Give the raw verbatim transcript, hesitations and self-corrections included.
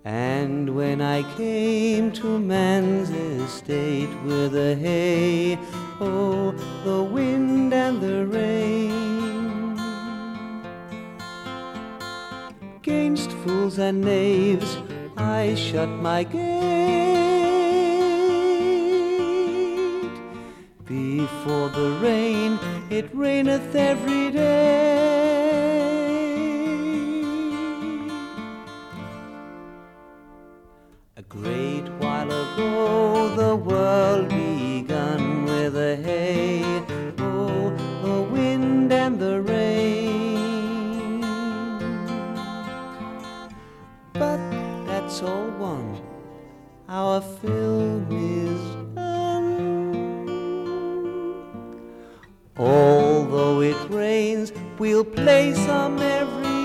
And when I came to man's estate with the hay, oh, the wind and the rain, 'gainst fools and knaves I shut my gate. Before the rain, it raineth every day. A great while ago the world begun with the hay, oh, the wind and the rain. But that's all one, our film is done. Although it rains, we'll play some every